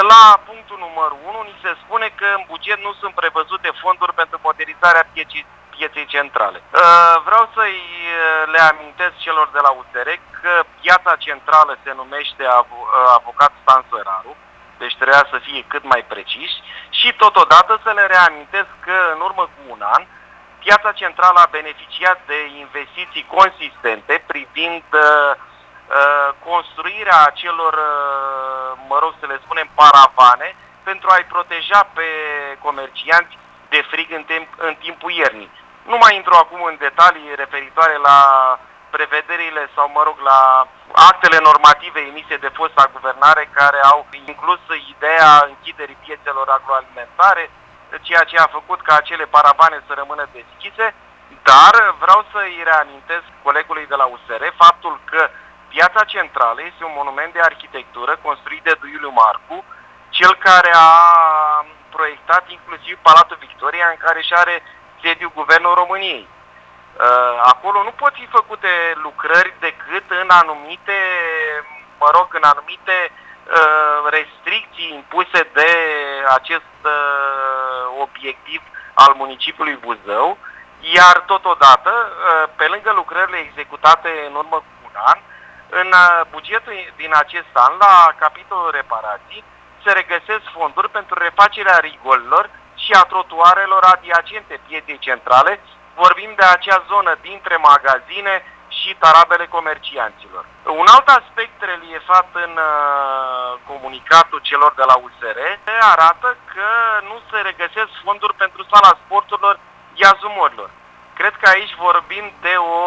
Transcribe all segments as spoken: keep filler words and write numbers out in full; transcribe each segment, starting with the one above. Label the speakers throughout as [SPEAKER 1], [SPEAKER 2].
[SPEAKER 1] La punctul numărul unu ni se spune că în buget nu sunt prevăzute fonduri pentru modernizarea pieței, pieței centrale. Vreau să-i le amintesc celor de la U S R că piața centrală se numește Avocat Stan Săraru, deci trebuia să fie cât mai preciși, și totodată să le reamintesc că în urmă cu un an piața centrală a beneficiat de investiții consistente privind uh, construirea acelor, mă rog să le spunem, paravane pentru a-i proteja pe comercianți de frig în, timp, în timpul iernii. Nu mai intru acum în detalii referitoare la prevederile sau, mă rog, la actele normative emise de fosta guvernare care au inclus ideea închiderii piețelor agroalimentare, ceea ce a făcut ca acele paravane să rămână deschise, dar vreau să-i reamintesc colegului de la U S R faptul că Piața Centrală este un monument de arhitectură construit de Duiliu Marcu, cel care a proiectat inclusiv Palatul Victoria, în care și are sediul Guvernul României. Acolo nu pot fi făcute lucrări decât în anumite, mă rog, în anumite restricții impuse de acest obiectiv al municipiului Buzău, iar totodată, pe lângă lucrările executate în urmă cu un an, în bugetul din acest an, la capitolul reparații, se regăsesc fonduri pentru refacerea rigolilor și a trotuarelor adiacente pieței centrale. Vorbim de acea zonă dintre magazine și tarabele comercianților. Un alt aspect reliefat în comunicatul celor de la U S R arată că nu se regăsesc fonduri pentru sala sporturilor Iazumorilor. Cred că aici vorbim de o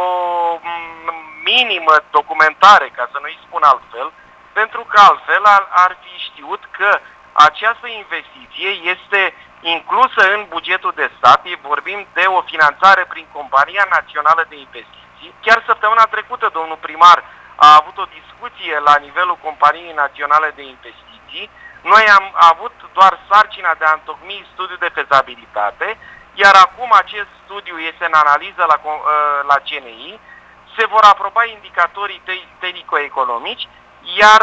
[SPEAKER 1] minimă documentare, ca să nu-i spun altfel, pentru că altfel ar, ar fi știut că această investiție este inclusă în bugetul de stat. Vorbim de o finanțare prin Compania Națională de Investiții. Chiar săptămâna trecută domnul primar a avut o discuție la nivelul Companiei Naționale de Investiții. Noi am avut doar sarcina de a întocmi studiul de fezabilitate, iar acum acest studiu este în analiză la, la C N I, se vor aproba indicatorii tehnico-economici, iar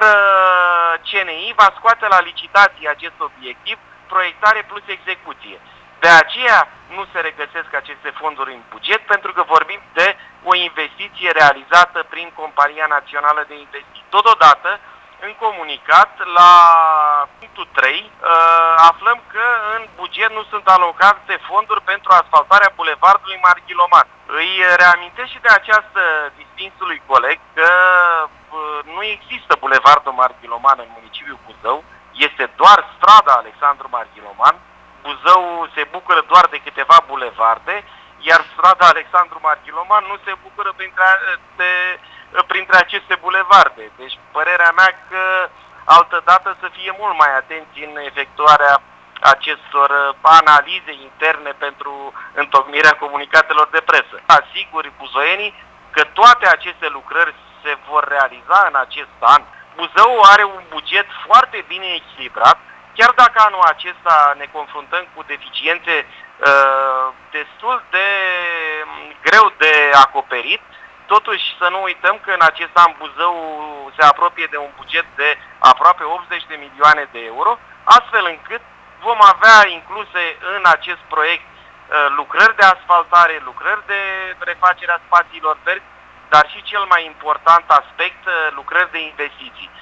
[SPEAKER 1] C N I va scoate la licitație acest obiectiv, proiectare plus execuție. De aceea nu se regăsesc aceste fonduri în buget, pentru că vorbim de o investiție realizată prin Compania Națională de Investiții. Totodată, în comunicat, la punctul trei, aflăm că în buget nu sunt alocate fonduri pentru asfaltarea bulevardului Marghiloman. Îi reamintesc și de această distinsului coleg că nu există bulevardul Marghiloman în municipiul Buzău, este doar strada Alexandru Marghiloman. Buzău se bucură doar de câteva bulevarde, iar strada Alexandru Marghiloman nu se bucură printre, de, printre aceste bulevarde. Deci părerea mea că altădată să fie mult mai atenți în efectuarea acestor analize interne pentru întocmirea comunicatelor de presă. Asiguri buzoienii că toate aceste lucrări se vor realiza în acest an. Buzău are un buget foarte bine echilibrat, chiar dacă anul acesta ne confruntăm cu deficiențe uh, destul de greu de acoperit, totuși să nu uităm că în acest an Buzău se apropie de un buget de aproape optzeci de milioane de euro, astfel încât vom avea incluse în acest proiect uh, lucrări de asfaltare, lucrări de refacere a spațiilor verzi, dar și cel mai important aspect, lucrări de investiții.